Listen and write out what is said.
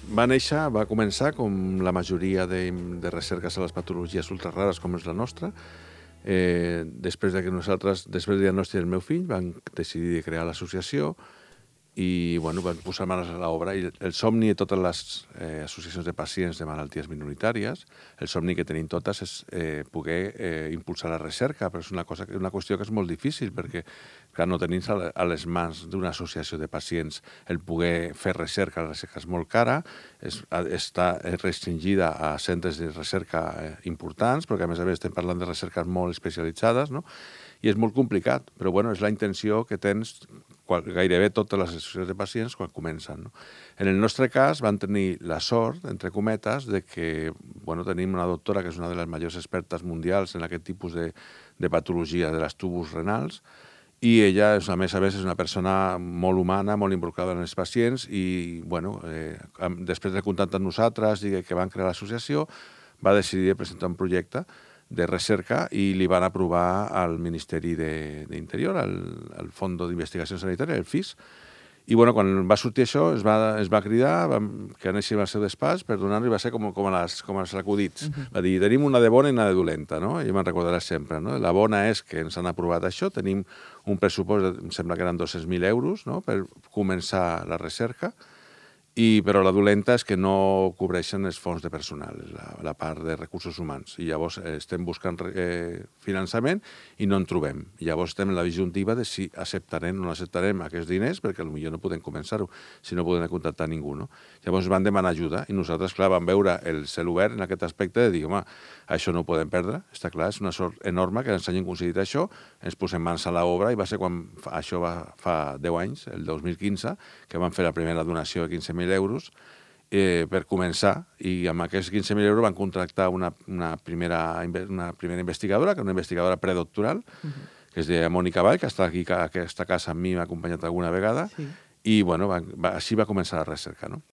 Va començar com la majoria de recerques a les patologies ultrarares com és la nostra. Després del diagnòstic del meu fill, vam decidir crear l'associació i van posar mans a l'obra. I el somni de totes les associacions de pacients de malalties minoritàries, el somni que tenim totes és poder impulsar la recerca, però és una qüestió que és molt difícil perquè no tenim a les mans d'una associació de pacients el poder fer recerca. La recerca és molt cara, està restringida a centres de recerca importants, perquè a més estem parlant de recerques molt especialitzades, no? I és molt complicat, però és la intenció que tens gairebé totes les associacions de pacients quan comencen. No? En el nostre cas vam tenir la sort, entre cometes, de que tenim una doctora que és una de les majors expertes mundials en aquest tipus de patologia de les tubus renals, i ella, a més, és una persona molt humana, molt involucrada en els pacients, i després de contactar amb nosaltres i que van crear l'associació, va decidir presentar un projecte de recerca i li van aprovar al Ministeri d'Interior, al Fondo d'Investigació Sanitària, el FIS. I quan va sortir això, es va cridar que anéssim al seu despatx per donar-li, va ser com els acudits. Va dir, tenim una de bona i una de dolenta, no? I me'n recordaré sempre, no? La bona és que ens han aprovat això, tenim un pressupost, em sembla que eren 200.000 euros, no?, per començar la recerca, però la dolenta és que no cobreixen els fons de personal, la part de recursos humans. I llavors estem buscant finançament i no en trobem. Llavors estem en la disjuntiva de si acceptarem o no acceptarem aquests diners, perquè potser no podem començar-ho, si no podem contactar ningú. No? Llavors van demanar ajuda i nosaltres, clar, vam veure el cel obert en aquest aspecte de dir, home, això no ho podem perdre, està clar, és una sort enorme que ens hagin aconseguit això, ens posem mans a l'obra i va ser quan això va fa 10 anys, el 2015, que vam fer la primera donació de 15.000 euros per començar, i amb aquests 15.000 euros van contractar una primera investigadora, que és una investigadora predoctoral, que es deia Mònica Vall, que està aquí a aquesta casa amb mi, m'ha acompanyat alguna vegada, i així va començar la recerca, no?